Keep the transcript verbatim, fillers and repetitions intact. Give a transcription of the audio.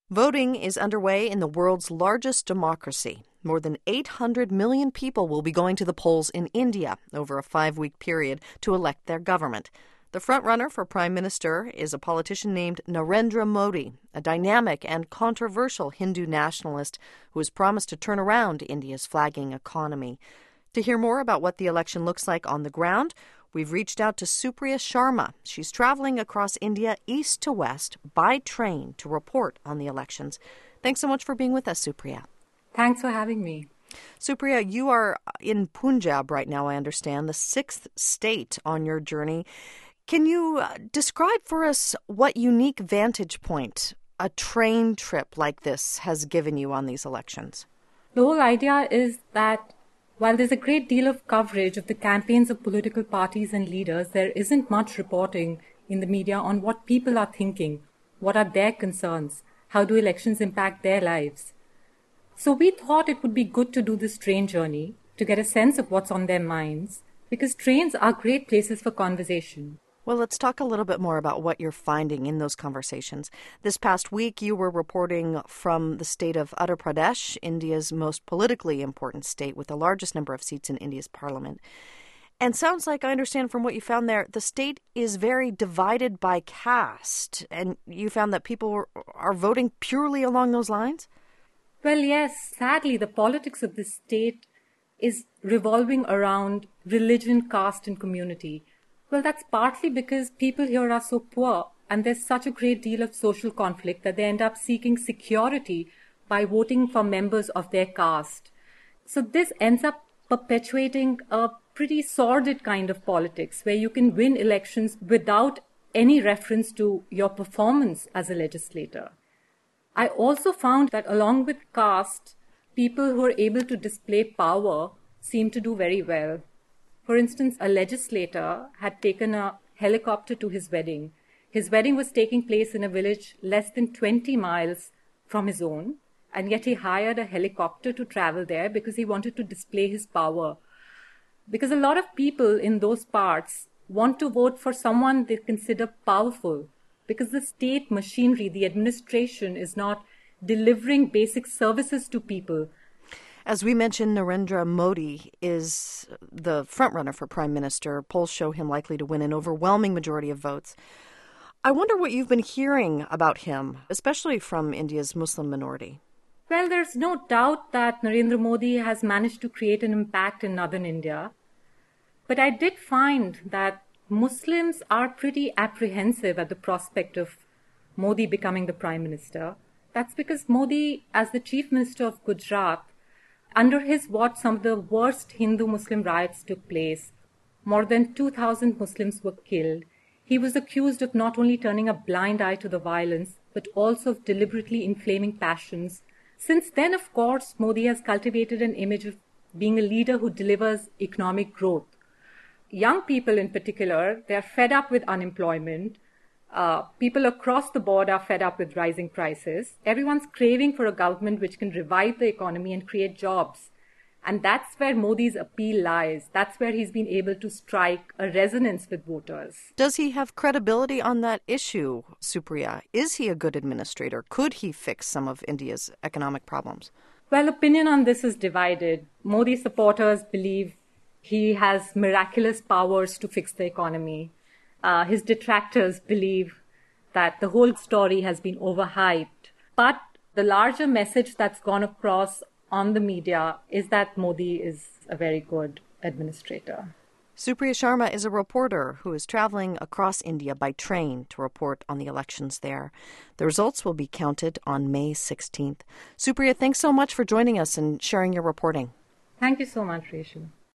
Voting is underway in the world's largest democracy. More than eight hundred million people will be going to the polls in India over a five-week period to elect their government. The frontrunner for prime minister is a politician named Narendra Modi, a dynamic and controversial Hindu nationalist who has promised to turn around India's flagging economy. To hear more about what the election looks like on the ground, we've reached out to Supriya Sharma. She's traveling across India east to west by train to report on the elections. Thanks so much for being with us, Supriya. Thanks for having me. Supriya, you are in Punjab right now, I understand, the sixth state on your journey. Can you describe for us what unique vantage point a train trip like this has given you on these elections? The whole idea is that while there's a great deal of coverage of the campaigns of political parties and leaders, there isn't much reporting in the media on what people are thinking, what are their concerns, how do elections impact their lives. So we thought it would be good to do this train journey to get a sense of what's on their minds, because trains are great places for conversation. Well, let's talk a little bit more about what you're finding in those conversations. This past week, you were reporting from the state of Uttar Pradesh, India's most politically important state with the largest number of seats in India's parliament. And sounds like, I understand from what you found there, the state is very divided by caste. And you found that people are voting purely along those lines? Well, yes. Sadly, the politics of this state is revolving around religion, caste, and community. Well, that's partly because people here are so poor and there's such a great deal of social conflict that they end up seeking security by voting for members of their caste. So this ends up perpetuating a pretty sordid kind of politics where you can win elections without any reference to your performance as a legislator. I also found that along with caste, people who are able to display power seem to do very well. For instance, a legislator had taken a helicopter to his wedding. His wedding was taking place in a village less than twenty miles from his own, and yet he hired a helicopter to travel there because he wanted to display his power. Because a lot of people in those parts want to vote for someone they consider powerful, because the state machinery, the administration, is not delivering basic services to people. As we mentioned, Narendra Modi is the frontrunner for prime minister. Polls show him likely to win an overwhelming majority of votes. I wonder what you've been hearing about him, especially from India's Muslim minority. Well, there's no doubt that Narendra Modi has managed to create an impact in northern India. But I did find that Muslims are pretty apprehensive at the prospect of Modi becoming the prime minister. That's because Modi, as the chief minister of Gujarat, under his watch, some of the worst Hindu-Muslim riots took place. More than two thousand Muslims were killed. He was accused of not only turning a blind eye to the violence, but also of deliberately inflaming passions. Since then, of course, Modi has cultivated an image of being a leader who delivers economic growth. Young people in particular, they're fed up with unemployment. Uh, people across the board are fed up with rising prices. Everyone's craving for a government which can revive the economy and create jobs. And that's where Modi's appeal lies. That's where he's been able to strike a resonance with voters. Does he have credibility on that issue, Supriya? Is he a good administrator? Could he fix some of India's economic problems? Well, opinion on this is divided. Modi supporters believe he has miraculous powers to fix the economy. Uh, his detractors believe that the whole story has been overhyped. But the larger message that's gone across on the media is that Modi is a very good administrator. Supriya Sharma is a reporter who is traveling across India by train to report on the elections there. The results will be counted on May sixteenth. Supriya, thanks so much for joining us and sharing your reporting. Thank you so much, Rachel.